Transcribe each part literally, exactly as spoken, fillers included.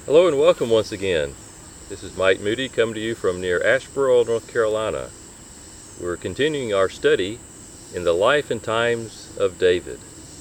Hello and welcome once again. This is Mike Moody coming to you from near Asheboro, North Carolina. We're continuing our study in the life and times of David.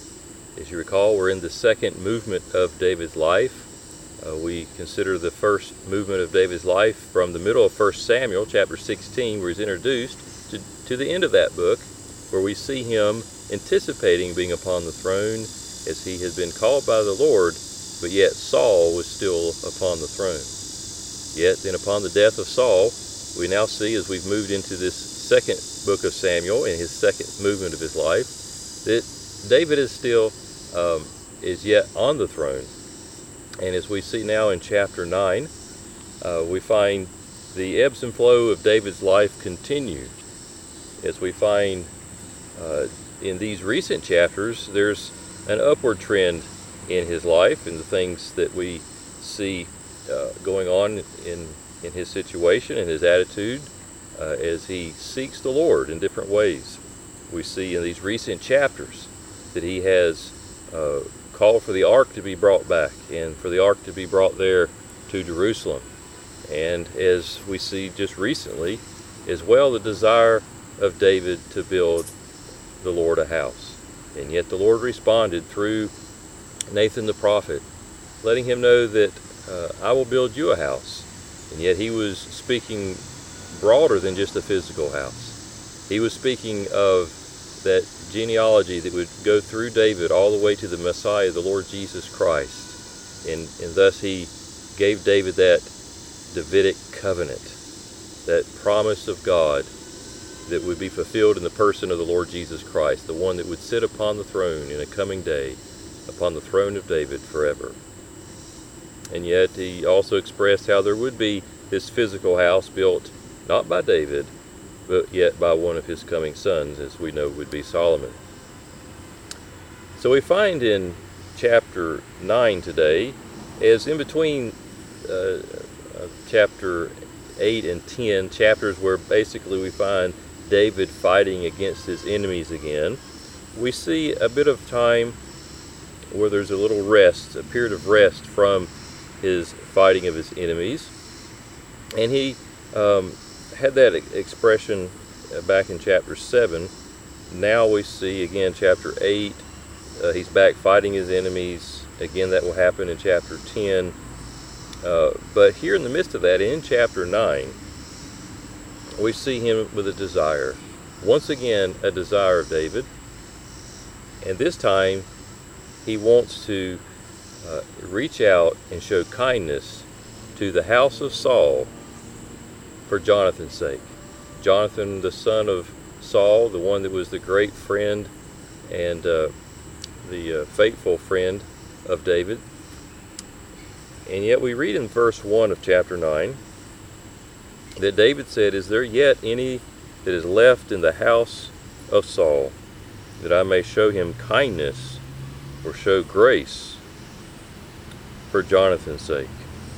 As you recall, we're in the second movement of David's life. Uh, we consider the first movement of David's life from the middle of First Samuel, chapter sixteen, where he's introduced, to, to the end of that book, where we see him anticipating being upon the throne as he has been called by the Lord, but yet Saul was still upon the throne. Yet then upon the death of Saul, we now see, as we've moved into this second book of Samuel, in his second movement of his life, that David is still, um, is yet on the throne. And as we see now in chapter nine, uh, we find the ebbs and flow of David's life continued. As we find uh, in these recent chapters, there's an upward trend in his life and the things that we see uh, going on in, in his situation and his attitude uh, as he seeks the Lord in different ways. We see in these recent chapters that he has uh, called for the ark to be brought back and for the ark to be brought there to Jerusalem. And as we see just recently as well, the desire of David to build the Lord a house. And yet the Lord responded through Nathan the prophet, letting him know that uh, I will build you a house. And yet he was speaking broader than just a physical house. He was speaking of that genealogy that would go through David all the way to the Messiah, the Lord Jesus Christ. And, and thus he gave David that Davidic covenant, that promise of God that would be fulfilled in the person of the Lord Jesus Christ, the one that would sit upon the throne in a coming day, upon the throne of David forever. And yet he also expressed how there would be this physical house built not by David, but yet by one of his coming sons, as we know would be Solomon. So we find in chapter nine today, as in between uh, chapter eight and ten, chapters where basically we find David fighting against his enemies again, we see a bit of time where there's a little rest, a period of rest from his fighting of his enemies. And he um, had that expression back in chapter seven. Now we see again chapter eight, uh, he's back fighting his enemies. Again, that will happen in chapter ten. Uh, but here in the midst of that, in chapter nine, we see him with a desire. Once again, a desire of David. And this time, he wants to uh, reach out and show kindness to the house of Saul for Jonathan's sake. Jonathan, the son of Saul, the one that was the great friend and uh, the uh, faithful friend of David. And yet we read in verse one of chapter nine that David said, "Is there yet any that is left in the house of Saul, that I may show him kindness or show grace for Jonathan's sake?"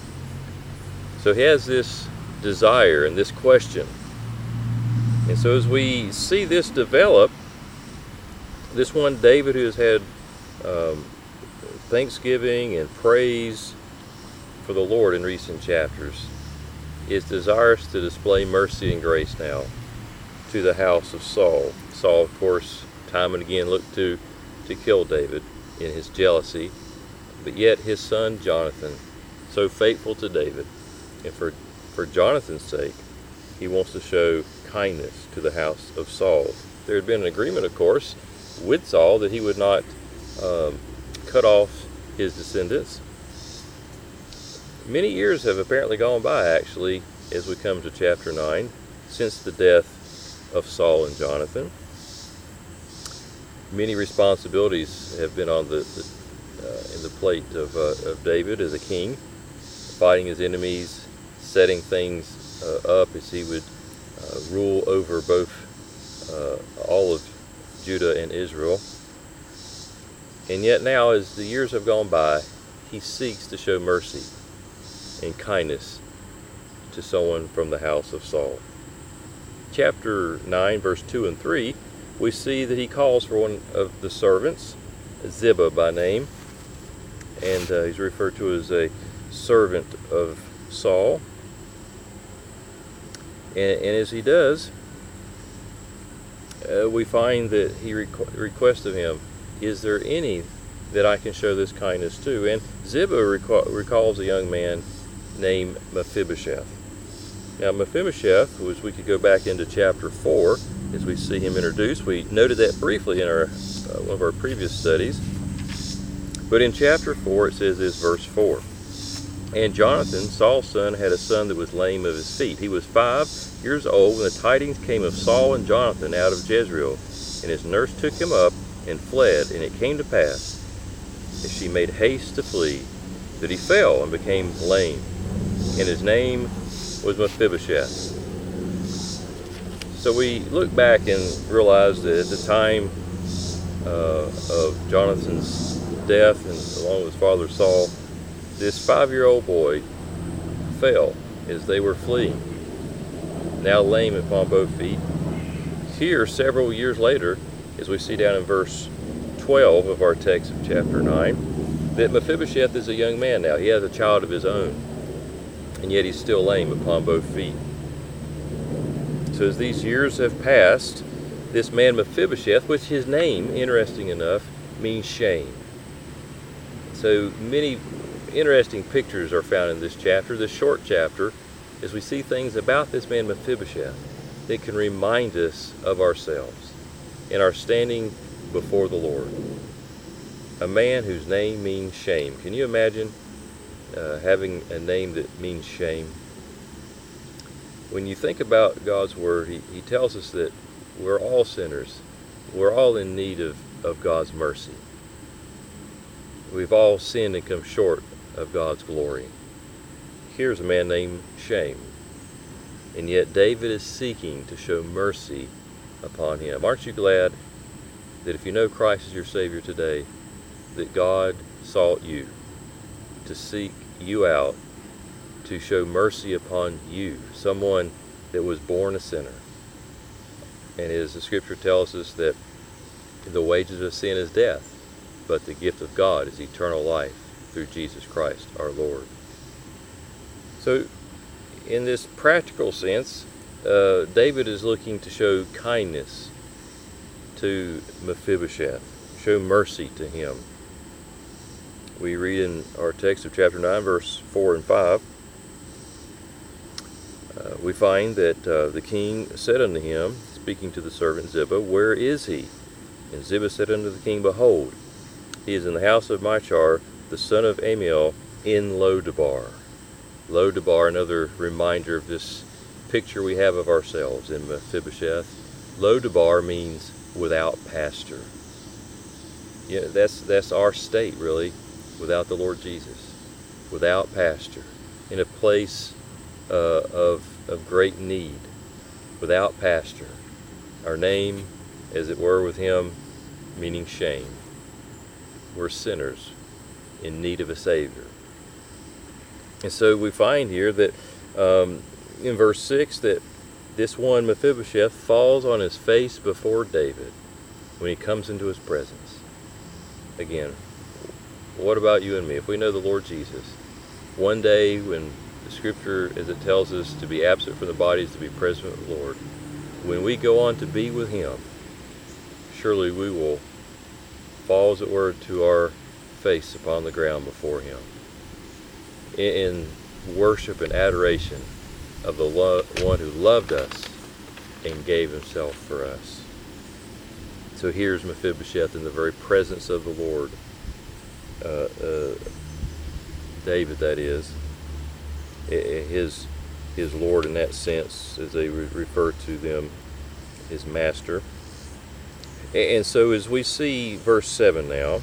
So he has this desire and this question. And so as we see this develop, this one David who has had um, thanksgiving and praise for the Lord in recent chapters is desirous to display mercy and grace now to the house of Saul. Saul, of course, time and again looked to, to kill David in his jealousy, but yet his son Jonathan, so faithful to David, and for, for Jonathan's sake, he wants to show kindness to the house of Saul. There had been an agreement, of course, with Saul that he would not um, cut off his descendants. Many years have apparently gone by, actually, as we come to chapter nine, since the death of Saul and Jonathan. Many responsibilities have been on the, the uh, in the plate of, uh, of David as a king, fighting his enemies, setting things uh, up as he would uh, rule over both uh, all of Judah and Israel. And yet now, as the years have gone by, he seeks to show mercy and kindness to someone from the house of Saul. Chapter nine, verse two and three, we see that he calls for one of the servants, Ziba by name, and uh, he's referred to as a servant of Saul. And, and as he does, uh, we find that he requ- requests of him, is there any that I can show this kindness to? And Ziba reca- recalls a young man named Mephibosheth. Now Mephibosheth, as we could go back into chapter four, as we see him introduced, we noted that briefly in our uh, one of our previous studies. But in chapter four, it says this, verse four. And Jonathan, Saul's son, had a son that was lame of his feet. He was five years old when the tidings came of Saul and Jonathan out of Jezreel. And his nurse took him up and fled. And it came to pass, as she made haste to flee, that he fell and became lame. And his name was Mephibosheth. So we look back and realize that at the time uh, of Jonathan's death, and along with his father Saul, this five-year-old boy fell as they were fleeing, now lame upon both feet. Here, several years later, as we see down in verse twelve of our text of chapter nine, that Mephibosheth is a young man now. He has a child of his own, and yet he's still lame upon both feet. So as these years have passed, this man Mephibosheth, which his name, interesting enough, means shame. So many interesting pictures are found in this chapter, this short chapter, as we see things about this man Mephibosheth that can remind us of ourselves in our standing before the Lord. A man whose name means shame. Can you imagine uh, having a name that means shame? When you think about God's Word, He, he tells us that we're all sinners. We're all in need of, of God's mercy. We've all sinned and come short of God's glory. Here's a man named Shame. And yet David is seeking to show mercy upon him. Aren't you glad that if you know Christ as your Savior today, that God sought you to seek you out, to show mercy upon you, someone that was born a sinner? And as the Scripture tells us that the wages of sin is death, but the gift of God is eternal life through Jesus Christ our Lord. So in this practical sense, uh, David is looking to show kindness to Mephibosheth, show mercy to him. We read in our text of chapter nine, verse four and five, uh, we find that uh, the king said unto him, speaking to the servant Ziba, Where is he? And Ziba said unto the king, Behold, he is in the house of Machar, the son of Amiel, in Lodabar. Lodabar, another reminder of this picture we have of ourselves in Mephibosheth. Lodabar means without pasture. Yeah, that's that's our state, really, without the Lord Jesus, without pasture, in a place uh, of of great need, without pasture. Our name, as it were, with Him, meaning shame. We're sinners in need of a Savior. And so we find here that um, in verse six that this one Mephibosheth falls on his face before David when he comes into his presence. Again, what about you and me? If we know the Lord Jesus, one day when the Scripture, as it tells us, to be absent from the body is to be present with the Lord, when we go on to be with Him, surely we will fall, as it were, to our face upon the ground before Him in worship and adoration of the lo- one who loved us and gave Himself for us. So here's Mephibosheth in the very presence of the Lord, uh, uh, David, that is, his his Lord in that sense, as they re- refer to them, his master. And so as we see verse seven now,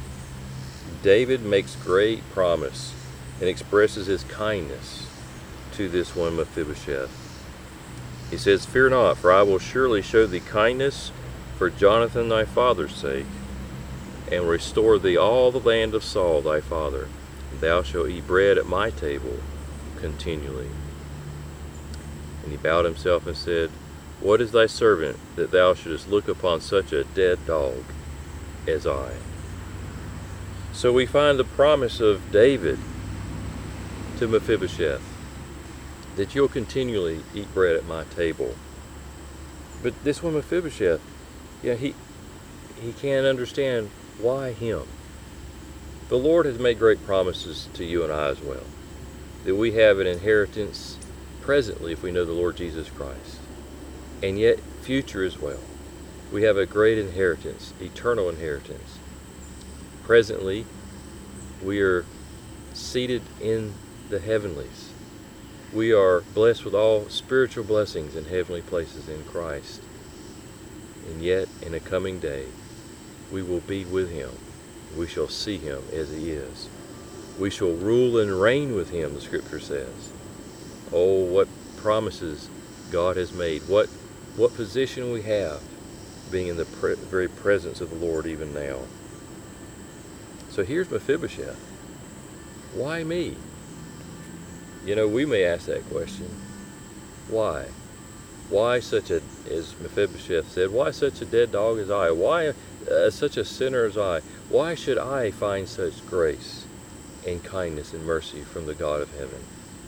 David makes great promise and expresses his kindness to this one Mephibosheth. He says, Fear not, for I will surely show thee kindness for Jonathan thy father's sake, and restore thee all the land of Saul thy father, and thou shalt eat bread at my table continually. And he bowed himself and said, What is thy servant, that thou shouldest look upon such a dead dog as I? So we find the promise of David to Mephibosheth that you'll continually eat bread at my table. But this one Mephibosheth, yeah, he he can't understand why him. The Lord has made great promises to you and I as well, that we have an inheritance presently if we know the Lord Jesus Christ, and yet future as well. We have a great inheritance, eternal inheritance. Presently, we are seated in the heavenlies. We are blessed with all spiritual blessings in heavenly places in Christ. And yet, in a coming day, we will be with him. We shall see him as he is. We shall rule and reign with him, the scripture says. Oh, what promises God has made. What, what position we have, being in the pre- very presence of the Lord even now. So here's Mephibosheth. Why me? You know, we may ask that question. Why? Why such a, as Mephibosheth said, why such a dead dog as I? Why uh, such a sinner as I? Why should I find such grace and kindness and mercy from the God of heaven?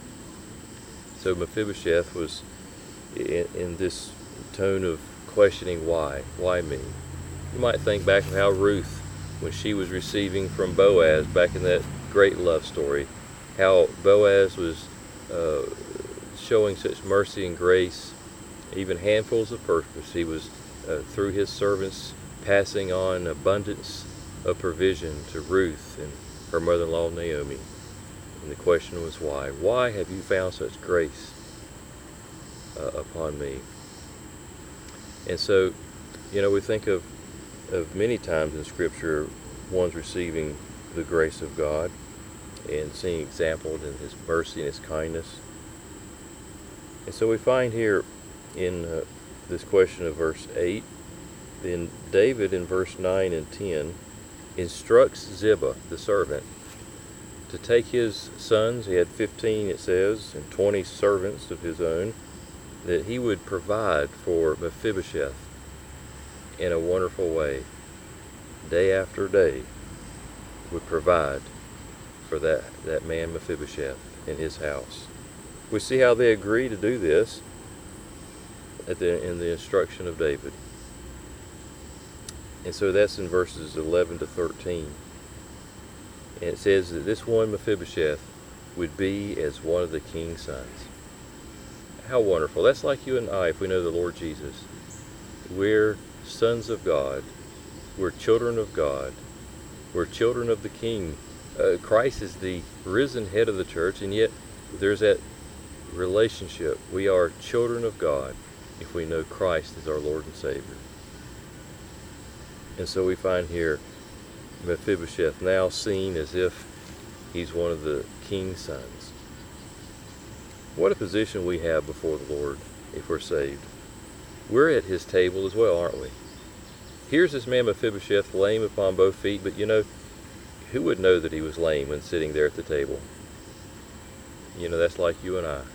So Mephibosheth was in, in this tone of questioning why. Why me? You might think back of how Ruth, when she was receiving from Boaz back in that great love story, how Boaz was uh, showing such mercy and grace, even handfuls of purpose. He was, uh, through his servants, passing on abundance of provision to Ruth and her mother-in-law Naomi. And the question was why? Why have you found such grace uh, upon me? And so, you know, we think of, of many times in Scripture, one's receiving the grace of God and seeing exampled in his mercy and his kindness. And so we find here in uh, this question of verse eight, then David in verse nine and ten instructs Ziba, the servant, to take his sons, he had fifteen it says, and twenty servants of his own, that he would provide for Mephibosheth in a wonderful way. Day after day would provide for that, that man Mephibosheth in his house. We see how they agree to do this at the, in the instruction of David. And so that's in verses eleven to thirteen. And it says that this one Mephibosheth would be as one of the king's sons. How wonderful. That's like you and I if we know the Lord Jesus. We're sons of God. We're children of God. We're children of the King. Uh, Christ is the risen head of the church, and yet there's that relationship. We are children of God if we know Christ as our Lord and Savior. And so we find here Mephibosheth now seen as if he's one of the king's sons. What a position we have before the Lord if we're saved. We're at his table as well, aren't we? Here's this man Mephibosheth, lame upon both feet, but you know, who would know that he was lame when sitting there at the table? You know, that's like you and I.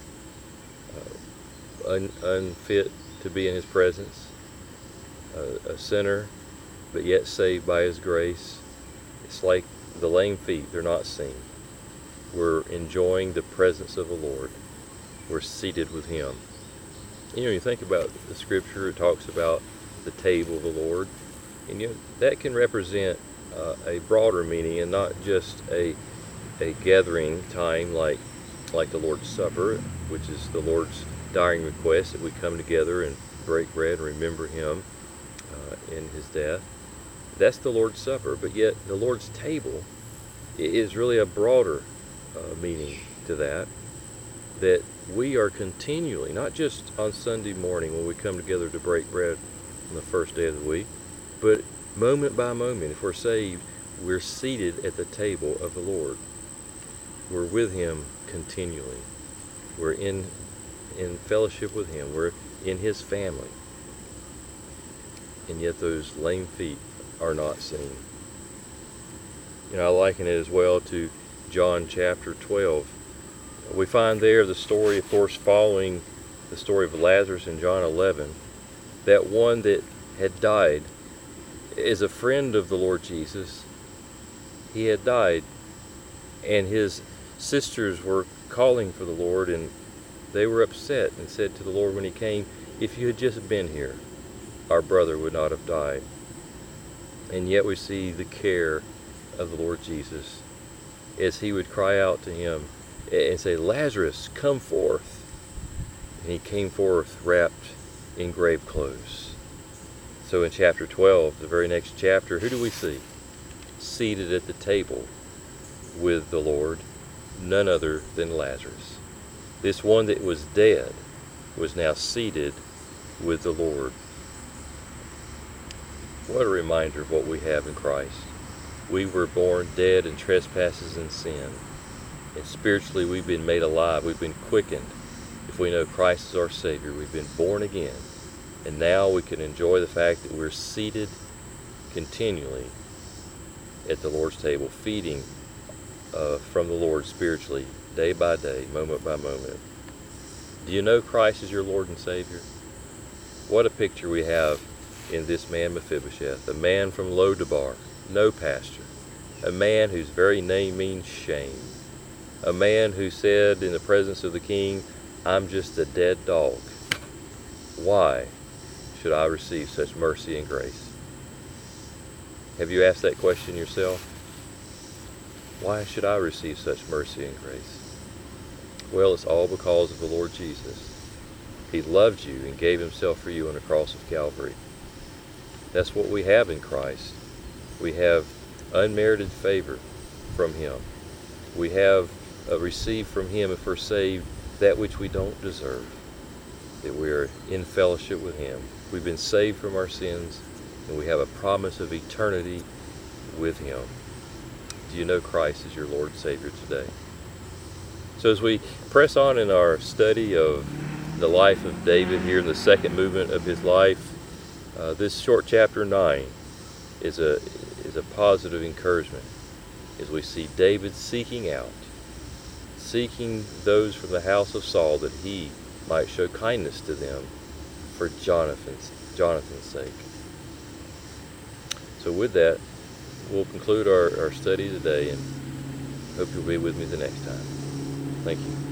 Uh, un, unfit to be in his presence, uh, a sinner, but yet saved by his grace. It's like the lame feet, they're not seen. We're enjoying the presence of the Lord. We're seated with him. You know, you think about the scripture, it talks about the table of the Lord, and you know, that can represent uh, a broader meaning and not just a a gathering time like like the Lord's Supper, which is the Lord's dying request that we come together and break bread and remember him uh, in his death. That's the Lord's Supper, but yet the Lord's table is really a broader uh, meaning to that, that we are continually, not just on Sunday morning when we come together to break bread on the first day of the week, but moment by moment, if we're saved, we're seated at the table of the Lord. We're with him continually. We're in in fellowship with him. We're in his family. And yet those lame feet are not seen. You know, I liken it as well to John chapter twelve. We find there the story, of course, following the story of Lazarus in John eleven. That one that had died is a friend of the Lord Jesus. He had died, and his sisters were calling for the Lord, and they were upset and said to the Lord when he came, "If you had just been here, our brother would not have died." And yet we see the care of the Lord Jesus as he would cry out to him and say, "Lazarus, come forth." And he came forth wrapped in grave clothes. So in chapter twelve, the very next chapter, who do we see? Seated at the table with the Lord, none other than Lazarus. This one that was dead was now seated with the Lord. What a reminder of what we have in Christ. We were born dead in trespasses and sin. And spiritually we've been made alive. We've been quickened. If we know Christ is our Savior, we've been born again. And now we can enjoy the fact that we're seated continually at the Lord's table, feeding uh, from the Lord spiritually, day by day, moment by moment. Do you know Christ is your Lord and Savior? What a picture we have in this man Mephibosheth, a man from Lodabar, no pasture, a man whose very name means shame, a man who said in the presence of the king, "I'm just a dead dog. Why should I receive such mercy and grace?" Have you asked that question yourself? Why should I receive such mercy and grace? Well, it's all because of the Lord Jesus. He loved you and gave himself for you on the cross of Calvary. That's what we have in Christ. We have unmerited favor from him. We have uh, received from him, if we're saved, that which we don't deserve, that we are in fellowship with him. We've been saved from our sins, and we have a promise of eternity with him. Do you know Christ as your Lord and Savior today? So as we press on in our study of the life of David here in the second movement of his life, uh, this short chapter nine is a is a positive encouragement as we see David seeking out, seeking those from the house of Saul that he might show kindness to them for Jonathan's, Jonathan's sake. So with that, we'll conclude our, our study today, and hope you'll be with me the next time. Thank you.